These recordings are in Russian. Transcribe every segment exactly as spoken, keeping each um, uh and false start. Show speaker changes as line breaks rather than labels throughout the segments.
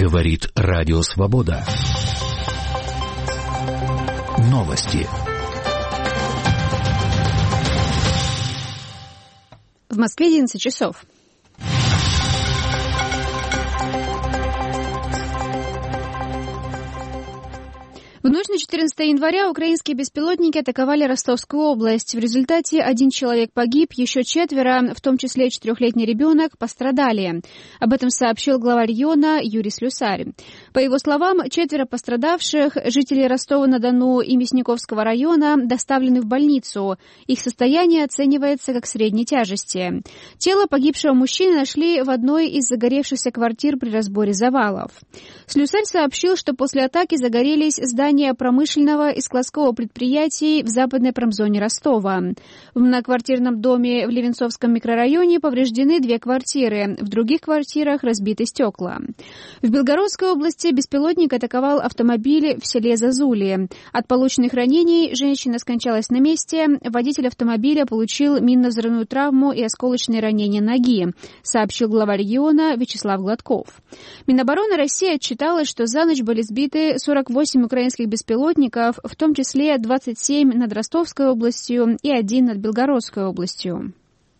Говорит Радио Свобода. Новости.
В Москве одиннадцать часов. В ночь на четырнадцатое января украинские беспилотники атаковали Ростовскую область. В результате один человек погиб, еще четверо, в том числе четырехлетний ребенок, пострадали. Об этом сообщил глава региона Юрий Слюсарь. По его словам, четверо пострадавших, жители Ростова-на-Дону и Мясниковского района, доставлены в больницу. Их состояние оценивается как средней тяжести. Тело погибшего мужчины нашли в одной из загоревшихся квартир при разборе завалов. Слюсарь сообщил, что после атаки загорелись здания промышленного и складского предприятий в западной промзоне Ростова. В многоквартирном доме в Левенцовском микрорайоне повреждены две квартиры, в других квартирах разбиты стекла. В Белгородской области беспилотник атаковал автомобиль в селе Зазули. От полученных ранений женщина скончалась на месте, водитель автомобиля получил минно-взрывную травму и осколочные ранения ноги, сообщил глава региона Вячеслав Гладков. Минобороны России отчиталось, что за ночь были сбиты сорок восемь украинских беспилотников, в том числе двадцать семь над Ростовской областью и один над Белгородской областью.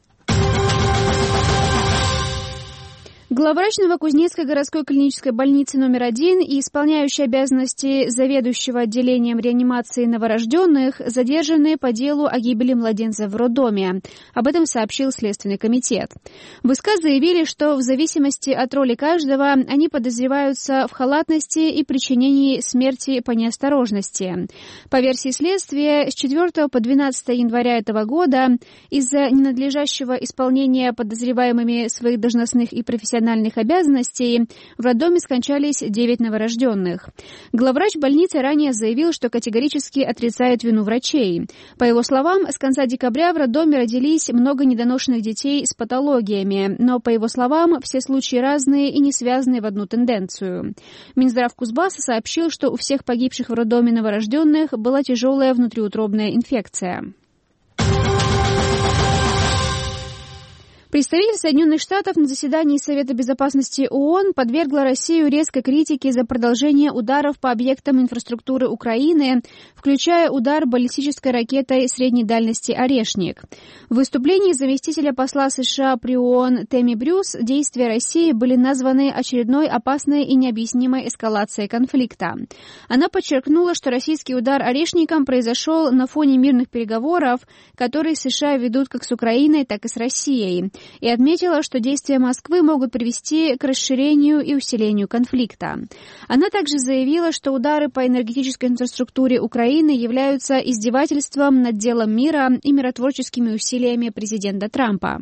Главврач Новокузнецкой городской клинической больницы номер один и исполняющий обязанности заведующего отделением реанимации новорожденных задержаны по делу о гибели младенца в роддоме. Об этом сообщил Следственный комитет. В ИСК заявили, что в зависимости от роли каждого они подозреваются в халатности и причинении смерти по неосторожности. По версии следствия, с четвёртого по двенадцатое января этого года из-за ненадлежащего исполнения подозреваемыми своих должностных и профессиональных обязанностей в роддоме скончались девять новорожденных. Главврач больницы ранее заявил, что категорически отрицает вину врачей. По его словам, с конца декабря в роддоме родились много недоношенных детей с патологиями, но, по его словам, все случаи разные и не связаны в одну тенденцию. Минздрав Кузбасса сообщил, что у всех погибших в роддоме новорожденных была тяжелая внутриутробная инфекция. Представитель Соединенных Штатов на заседании Совета Безопасности ООН подвергла Россию резкой критике за продолжение ударов по объектам инфраструктуры Украины, включая удар баллистической ракетой средней дальности «Орешник». В выступлении заместителя посла США при ООН Тэмми Брюс действия России были названы очередной опасной и необъяснимой эскалацией конфликта. Она подчеркнула, что российский удар «Орешником» произошел на фоне мирных переговоров, которые США ведут как с Украиной, так и с Россией, и отметила, что действия Москвы могут привести к расширению и усилению конфликта. Она также заявила, что удары по энергетической инфраструктуре Украины являются издевательством над делом мира и миротворческими усилиями президента Трампа.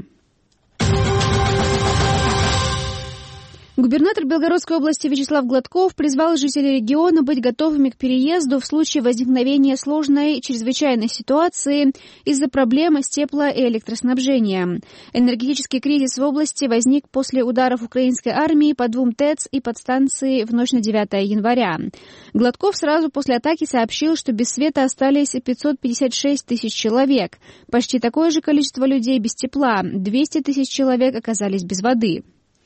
Губернатор Белгородской области Вячеслав Гладков призвал жителей региона быть готовыми к переезду в случае возникновения сложной чрезвычайной ситуации из-за проблем с тепло- и электроснабжением. Энергетический кризис в области возник после ударов украинской армии по двум ТЭЦ и подстанции в ночь на девятое января. Гладков сразу после атаки сообщил, что без света остались пятьсот пятьдесят шесть тысяч человек. Почти такое же количество людей без тепла. двести тысяч человек оказались без воды.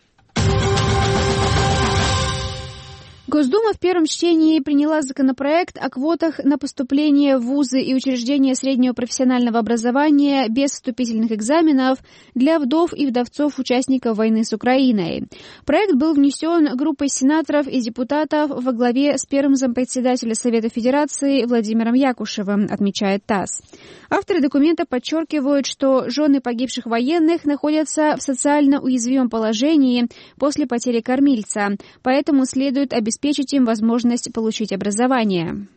Госдума в первом чтении приняла законопроект о квотах на поступление в вузы и учреждения среднего профессионального образования без вступительных экзаменов для вдов и вдовцов участников войны с Украиной. Проект был внесен группой сенаторов и депутатов во главе с первым зампредседателя Совета Федерации Владимиром Якушевым, отмечает ТАСС. Авторы документа подчеркивают, что жены погибших военных находятся в социально уязвимом положении после потери кормильца, поэтому следует обеспечить им возможность получить образование.